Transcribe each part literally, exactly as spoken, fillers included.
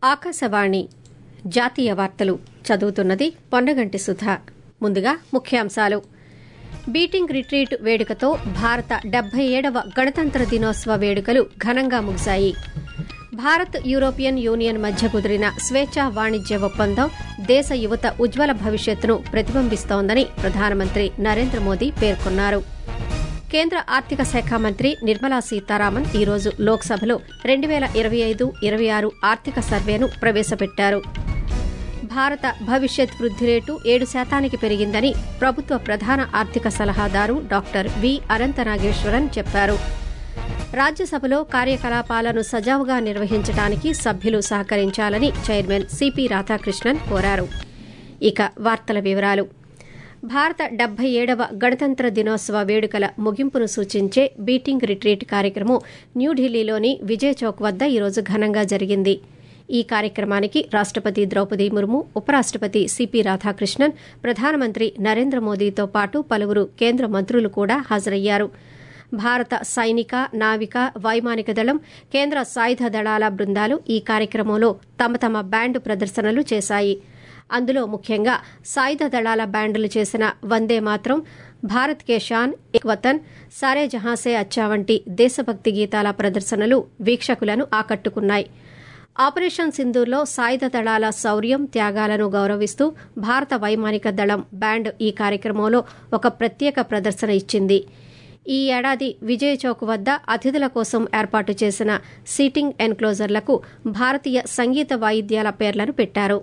ఆకాశవాణి జాతీయ వార్తలు చదువుతున్నది పొన్నగంటి సుధా. ముందుగా ముఖ్యాంశాలు. బీటింగ్ రిట్రీట్ వేడుకతో భారత డెబ్బై ఏడవ గణతంత్ర దినోత్సవ వేడుకలు ఘనంగా ముగిశాయి. భారత్ యూరోపియన్ యూనియన్ మధ్య కుదిరిన స్వేచ్ఛా వాణిజ్య ఒప్పందం దేశ యువత ఉజ్వల భవిష్యత్తును ప్రతిబింబిస్తోందని ప్రధానమంత్రి నరేంద్ర మోదీ పేర్కొన్నారు. కేంద్ర ఆర్థిక శాఖ మంత్రి నిర్మలా సీతారామన్ ఈరోజు లోక్సభలో రెండు వేల ఇరవై ఐదు ఇరవై ఆరు ఆర్థిక సర్వేను ప్రవేశపెట్టారు. భారత భవిష్యత్ వృద్ది రేటు ఏడు శాతానికి పెరిగిందని ప్రభుత్వ ప్రధాన ఆర్థిక సలహాదారు డాక్టర్ వి అనంతనాగేశ్వరన్ చెప్పారు. రాజ్యసభలో కార్యకలాపాలను సజావుగా నిర్వహించడానికి సభ్యులు సహకరించాలని చైర్మన్ సిపి రాధాకృష్ణన్ కోరారు. ఇక వార్తల వివరాలు. భారత డెబ్బై ఏడవ గణతంత్ర దినోత్సవ వేడుకల ముగింపును సూచించే బీటింగ్ రిట్రీట్ కార్యక్రమం న్యూఢిల్లీలోని విజయ్ చౌక్ వద్ద ఈరోజు ఘనంగా జరిగింది. ఈ కార్యక్రమానికి రాష్టపతి ద్రౌపది ముర్ము, ఉపరాష్టపతి సిపి రాధాకృష్ణన్, ప్రధానమంత్రి నరేంద్ర మోదీతో పాటు పలువురు కేంద్ర మంత్రులు కూడా హాజరయ్యారు. భారత సైనిక, నావిక, వైమానిక దళం, కేంద్ర సాయుధ దళాల బృందాలు ఈ కార్యక్రమంలో తమ తమ బ్యాండ్ ప్రదర్శనలు చేశాయి. అందులో ముఖ్యంగా సాయుధ దళాల బ్యాండులు చేసిన వందే మాత్రం, భారత్ కే షాన్, ఏక్ వతన్, సారే జహాసే అచ్చా వంటి దేశభక్తి గీతాల ప్రదర్శనలు వీక్షకులను ఆకట్టుకున్నాయి. ఆపరేషన్ సింధూర్లో సాయుధ దళాల శౌర్యం, త్యాగాలను గౌరవిస్తూ భారత వైమానిక దళం బ్యాండ్ ఈ కార్యక్రమంలో ఒక ప్రత్యేక ప్రదర్శన ఇచ్చింది. ఈ ఏడాది విజయ్ చౌక్ వద్ద అతిథుల కోసం ఏర్పాటు చేసిన సీటింగ్ ఎన్క్లోజర్లకు భారతీయ సంగీత వాయిద్యాల పేర్లను పెట్టారు.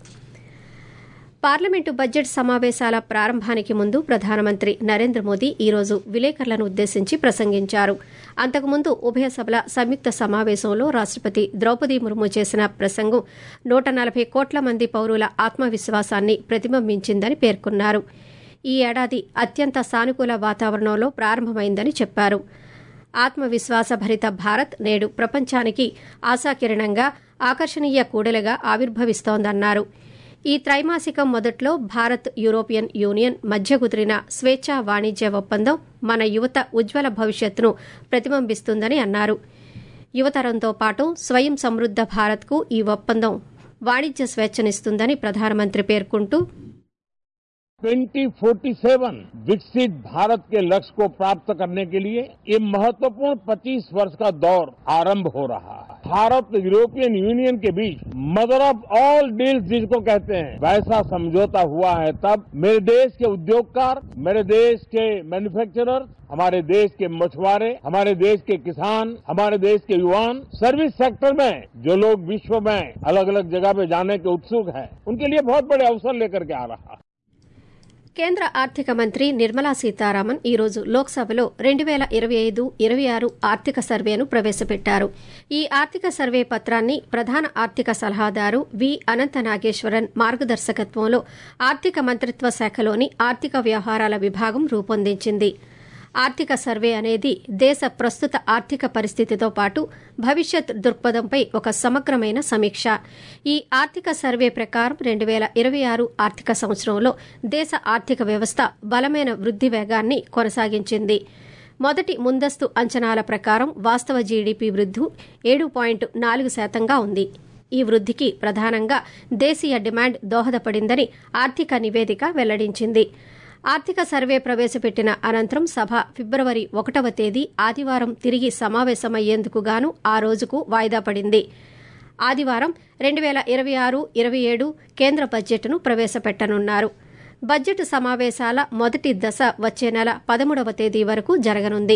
పార్లమెంటు బడ్జెట్ సమావేశాల ప్రారంభానికి ముందు ప్రధానమంత్రి నరేంద్ర మోదీ ఈరోజు విలేకరులను ఉద్దేశించి ప్రసంగించారు. అంతకుముందు ఉభయ సభల సంయుక్త సమావేశంలో రాష్టపతి ద్రౌపది ముర్ము చేసిన ప్రసంగం నూట నలభై కోట్ల మంది పౌరుల ఆత్మవిశ్వాసాన్ని ప్రతిబింబించిందని పేర్కొన్నారు. ఈ ఏడాది అత్యంత సానుకూల వాతావరణంలో ప్రారంభమైందని చెప్పారు. ఆత్మవిశ్వాసభరిత భారత్ నేడు ప్రపంచానికి ఆశాకిరణంగా, ఆకర్షణీయ కూడలిగా ఆవిర్భవిస్తోందన్నారు. ఈ త్రైమాసికం మొదట్లో భారత్ యూరోపియన్ యూనియన్ మధ్య కుదిరిన స్వేచ్ఛా వాణిజ్య ఒప్పందం మన యువత ఉజ్వల భవిష్యత్తును ప్రతిబింబిస్తుందని అన్నారు. యువతరంతో పాటు స్వయం సమృద్ద భారత్కు ఈ ఒప్పందం వాణిజ్య స్వేచ్ఛనిస్తుందని ప్రధానమంత్రి పేర్కొంటూ, ट्वेंटी फोर्टी सेवन विकसित भारत के लक्ष्य को प्राप्त करने के लिए ये महत्वपूर्ण पच्चीस वर्ष का दौर आरंभ हो रहा है. भारत यूरोपियन यूनियन के बीच मदर ऑफ ऑल डील्स जिसको कहते हैं, वैसा समझौता हुआ है. तब मेरे देश के उद्योगकार, मेरे देश के मैन्युफैक्चरर, हमारे देश के मछुआरे, हमारे देश के किसान, हमारे देश के युवान, सर्विस सेक्टर में जो लोग विश्व में अलग अलग जगह पे जाने के उत्सुक हैं, उनके लिए बहुत बड़े अवसर लेकर के आ रहा है. కేంద్ర ఆర్థిక మంత్రి నిర్మలా సీతారామన్ ఈరోజు లోక్సభలో రెండు వేల ఇరవై ఐదు ఇరవై ఆరు ఆర్థిక సర్వేను ప్రవేశపెట్టారు. ఈ ఆర్థిక సర్వే పత్రాన్ని ప్రధాన ఆర్థిక సలహాదారు వి అనంత నాగేశ్వరన్ మార్గదర్శకత్వంలో ఆర్థిక మంత్రిత్వ శాఖలోని ఆర్థిక వ్యవహారాల విభాగం రూపొందించింది. ఆర్థిక సర్వే అనేది దేశ ప్రస్తుత ఆర్థిక పరిస్థితితో పాటు భవిష్యత్ దృక్పథంపై ఒక సమగ్రమైన సమీక్ష. ఈ ఆర్థిక సర్వే ప్రకారం రెండు వేల ఇరవై ఆరు ఆర్థిక సంవత్సరంలో దేశ ఆర్థిక వ్యవస్థ బలమైన వృద్ది వేగాన్ని కొనసాగించింది. మొదటి ముందస్తు అంచనాల ప్రకారం వాస్తవ జీడీపీ వృద్ధి ఏడు పాయింట్ నాలుగు శాతంగా ఉంది. ఈ వృద్దికి ప్రధానంగా దేశీయ డిమాండ్ దోహదపడిందని ఆర్థిక నివేదిక వెల్లడించింది. ఆర్థిక సర్వే ప్రవేశపెట్టిన అనంతరం సభ ఫిబ్రవరి ఒకటవ తేదీ ఆదివారం తిరిగి సమావేశమయ్యేందుకు గాను ఆ రోజుకు వాయిదా పడింది. ఆదివారం రెండు వేల ఇరవై ఆరు ఇరవై ఏడు కేంద్ర బడ్జెట్ను ప్రవేశపెట్టనున్నారు. బడ్జెట్ సమావేశాల మొదటి దశ వచ్చే నెల పదమూడవ తేదీ వరకు జరగనుంది.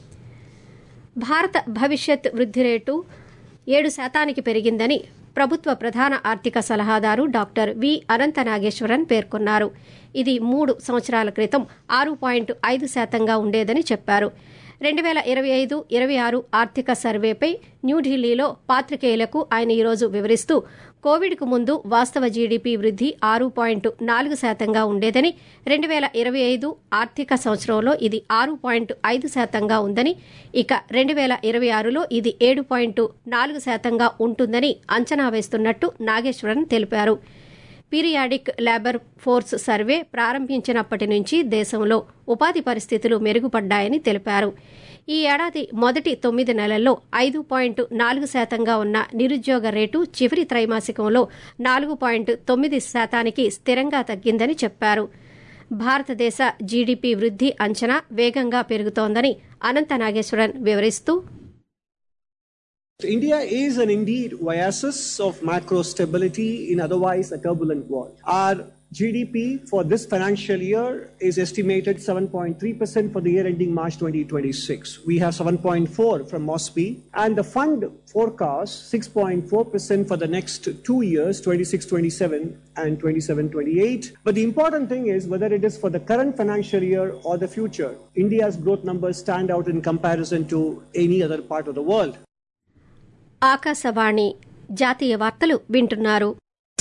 భారత భవిష్యత్ వృద్ది రేటు ఏడు శాతానికి పెరిగిందని ప్రభుత్వ ప్రధాన ఆర్థిక సలహాదారు డాక్టర్ వి అనంత నాగేశ్వరన్ పేర్కొన్నారు. ఇది మూడు సంవత్సరాల క్రితం ఆరు పాయింట్ ఐదు శాతంగా ఉండేదని చెప్పారు. రెండు వేల ఇరవై ఐదు ఇరవై ఆరు ఆర్థిక సర్వేపై న్యూఢిల్లీలో పాత్రికేయులకు ఆయన ఈరోజు వివరిస్తూ, కోవిడ్కు ముందు వాస్తవ జీడీపీ వృద్ది ఆరు పాయింట్ నాలుగు శాతంగా ఉండేదని, రెండు వేల ఇరవై ఐదు ఆర్థిక సంవత్సరంలో ఇది ఆరు పాయింట్ ఐదు శాతంగా ఉందని, ఇక రెండు వేల ఇరవై ఆరులో ఇది ఏడు పాయింట్ నాలుగు శాతంగా ఉంటుందని అంచనా వేస్తున్నట్టు నాగేశ్వరన్ తెలిపారు. పీరియాడిక్ లేబర్ ఫోర్స్ సర్వే ప్రారంభించినప్పటి నుంచి దేశంలో ఉపాధి పరిస్థితులు మెరుగుపడ్డాయని తెలిపారు. ఈ ఏడాది మొదటి తొమ్మిది నెలల్లో ఐదు పాయింట్ నాలుగు శాతంగా ఉన్న నిరుద్యోగ రేటు చివరి త్రైమాసికంలో నాలుగు పాయింట్ తొమ్మిది శాతానికి స్థిరంగా తగ్గిందని చెప్పారు. భారతదేశ జీడీపీ వృద్ధి అంచనా వేగంగా పెరుగుతోందని అనంత నాగేశ్వరన్ వివరిస్తూ, India is an indeed oasis of macro stability in otherwise a turbulent world. Our G D P for this financial year is estimated seven point three percent for the year ending March twenty twenty-six. We have seven point four from M O S P I, and the fund forecasts six point four percent for the next two years, twenty-six twenty-seven and twenty-seven twenty-eight. But the important thing is whether it is for the current financial year or the future, India's growth numbers stand out in comparison to any other part of the world. Akashvani జాతీయ వార్తలు వింటున్నారు.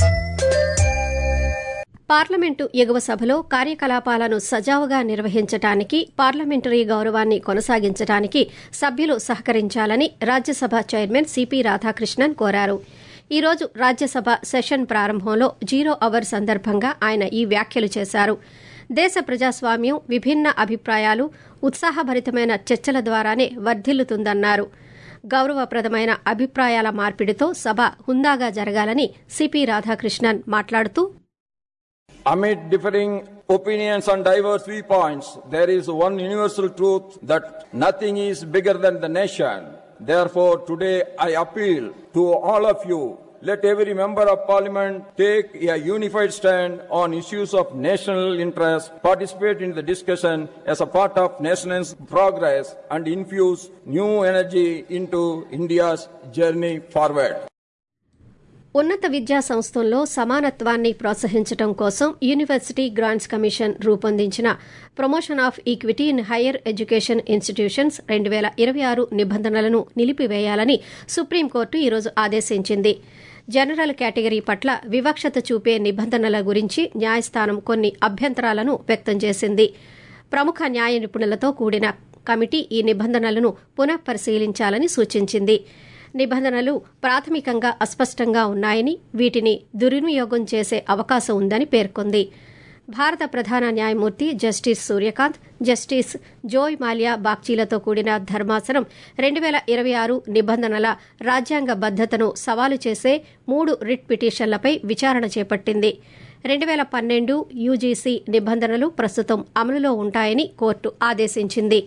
Parliament ఎగువ సభలో కార్యకలాపాలను సజావుగా నిర్వహించడానికి, parliamentary గౌరవాన్ని కొనసాగించడానికి సభ్యులు సహకరించాలని రాజ్యసభ చైర్మన్ సిపి రాధాకృష్ణన్ కోరారు. ఈ రోజు రాజ్యసభ సెషన్ ప్రారంభంలో జీరో అవర్ సందర్భంగా ఆయన ఈ వ్యాఖ్యలు చేశారు. దేశ ప్రజాస్వామ్యం విభిన్న అభిప్రాయాలు, ఉత్సాహభరితమైన చర్చల ద్వారానే వర్ధిల్లుతుందన్నారు. గౌరవప్రదమైన అభిప్రాయాల మార్పిడితో సభ హుందాగా జరగాలని సిపి రాధాకృష్ణన్ మాట్లాడుతూ, Amid differing opinions on diverse viewpoints, there is one universal truth that nothing is bigger than the nation. Therefore, today I appeal to all of you, let every member of parliament take a unified stand on issues of national interest, participate in the discussion as a part of nation's progress, and infuse new energy into India's journey forward. ఉన్నత విద్యా సంస్థల్లో సమానత్వాన్ని ప్రోత్సహించడం కోసం university grants commission రూపొందించిన promotion of equity in higher education institutions రెండు వేల ఇరవై ఆరు నిబంధనలను నిలిపివేయాలని సుప్రీంకోర్టు ఈరోజు ఆదేశించింది. జనరల్ కేటగిరీ పట్ల వివక్షత చూపే నిబంధనల గురించి న్యాయస్థానం కొన్ని అభ్యంతరాలను వ్యక్తం చేసింది. ప్రముఖ న్యాయ నిపుణులతో కూడిన కమిటీ ఈ నిబంధనలను పునఃపరిశీలించాలని సూచించింది. నిబంధనలు ప్రాథమికంగా అస్పష్టంగా ఉన్నాయని, వీటిని దుర్వినియోగం చేసే అవకాశం ఉందని పేర్కొంది. భారత ప్రధాన న్యాయమూర్తి justice Surya Kant, justice Joymalya బాగ్చీలతో కూడిన ధర్మాసనం రెండు వేల ఇరవై ఆరు నిబంధనల రాజ్యాంగబద్దతను సవాలు చేసే మూడు రిట్ పిటిషన్లపై విచారణ చేపట్టింది. రెండు వేల పన్నెండు యూజీసీ నిబంధనలు ప్రస్తుతం అమలులో ఉంటాయని కోర్టు ఆదేశించింది.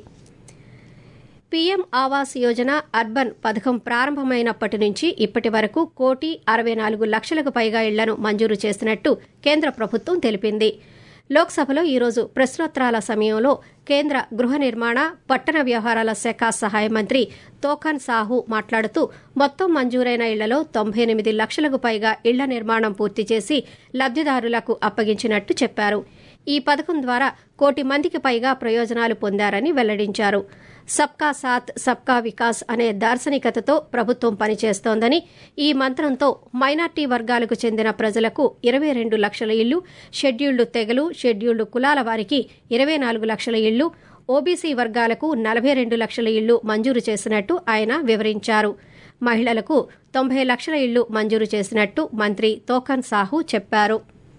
పీఎం ఆవాస్ యోజన అర్బన్ పథకం ప్రారంభమైనప్పటి నుంచి ఇప్పటి వరకు కోటి అరవై నాలుగు లక్షలకు పైగా ఇళ్లను మంజూరు చేసినట్టు కేంద్ర ప్రభుత్వం తెలిపింది. లోక్సభలో ఈరోజు ప్రశ్నోత్తరాల సమయంలో కేంద్ర గృహ నిర్మాణ, పట్టణ వ్యవహారాల శాఖ సహాయ మంత్రి తోఖన్ సాహు మాట్లాడుతూ, మొత్తం మంజూరైన ఇళ్లలో తొంభై ఎనిమిది లక్షలకు పైగా ఇళ్ల నిర్మాణం పూర్తి చేసి లబ్దిదారులకు అప్పగించినట్టు చెప్పారు. ఈ పథకం ద్వారా కోటి మందికి పైగా ప్రయోజనాలు పొందారని వెల్లడించారు. సబ్కా సాత్ సబ్కా వికాస్ అనే దార్శనికతతో ప్రభుత్వం పనిచేస్తోందని, ఈ మంత్రంతో మైనార్టీ వర్గాలకు చెందిన ప్రజలకు ఇరవై రెండు లక్షల ఇళ్లు, షెడ్యూల్డ్ తెగలు, షెడ్యూల్డ్ కులాల వారికి ఇరవై నాలుగు లక్షల ఇళ్లు, ఓబీసీ వర్గాలకు నలభై రెండు లక్షల ఇళ్లు మంజూరు చేసినట్టు ఆయన వివరించారు. మహిళలకు తొంభై లక్షల ఇళ్లు మంజూరు చేసినట్టు మంత్రి తోఖన్ సాహు చెప్పారు.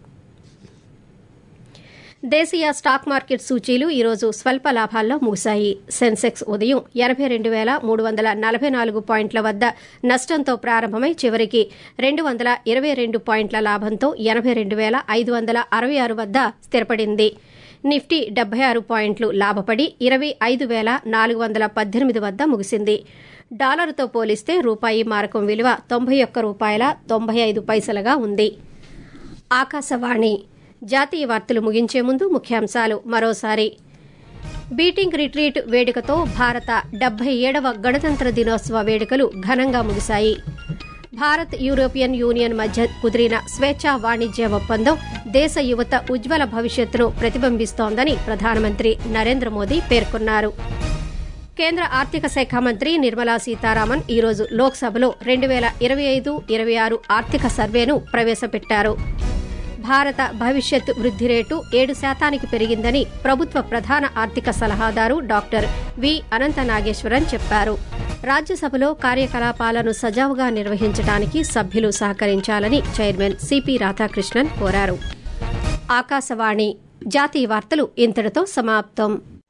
దేశీయ స్టాక్ మార్కెట్ సూచీలు ఈరోజు స్వల్ప లాభాల్లో ముగిశాయి. సెన్సెక్స్ ఉదయం ఎనబై రెండు వేల మూడు వందల నలభై నాలుగు పాయింట్ల వద్ద నష్టంతో ప్రారంభమై చివరికి రెండు వందల ఇరవై రెండు పాయింట్ల లాభంతో ఎనబై రెండు వేల ఐదు వందల అరవై ఆరు వద్ద స్థిరపడింది. నిఫ్టీ డెబ్బై ఆరు పాయింట్లు లాభపడి ఇరవై ఐదు వేల నాలుగు వందల పద్దెనిమిది వద్ద ముగిసింది. డాలరుతో పోలిస్తే రూపాయి మారకం విలువ తొంభై ఒక్క రూపాయల తొంభై ఐదు పైసలుగా ఉంది. ఆకాశవాణి జాతీయ వార్తలు ముగించే ముందు ముఖ్యాంశాలు మరోసారి. బీటింగ్ రిట్రీట్ వేడుకతో భారత డెబ్బై ఏడవ గణతంత్ర దినోత్సవ వేడుకలు ఘనంగా ముగిశాయి. భారత్ యూరోపియన్ యూనియన్ మధ్య కుదిరిన స్వేచ్ఛా వాణిజ్య ఒప్పందం దేశ యువత ఉజ్వల భవిష్యత్తును ప్రతిబింబిస్తోందని ప్రధానమంత్రి నరేంద్ర మోదీ పేర్కొన్నారు. కేంద్ర ఆర్థిక శాఖ మంత్రి నిర్మలా సీతారామన్ ఈరోజు లోక్సభలో రెండు వేల ఇరవై ఐదు ఇరవై ఆరు ఆర్థిక సర్వేను ప్రవేశపెట్టారు. భారత భవిష్యత్ వృద్ది రేటు ఏడు శాతానికి పెరిగిందని ప్రభుత్వ ప్రధాన ఆర్థిక సలహాదారు డాక్టర్ వి అనంత నాగేశ్వరన్ చెప్పారు. రాజ్యసభలో కార్యకలాపాలను సజావుగా నిర్వహించడానికి సభ్యులు సహకరించాలని చైర్మన్ సిపి రాధాకృష్ణన్ కోరారు. ఆకాశవాణి జాతీయ వార్తలు ఇంతటితో సమాప్తం.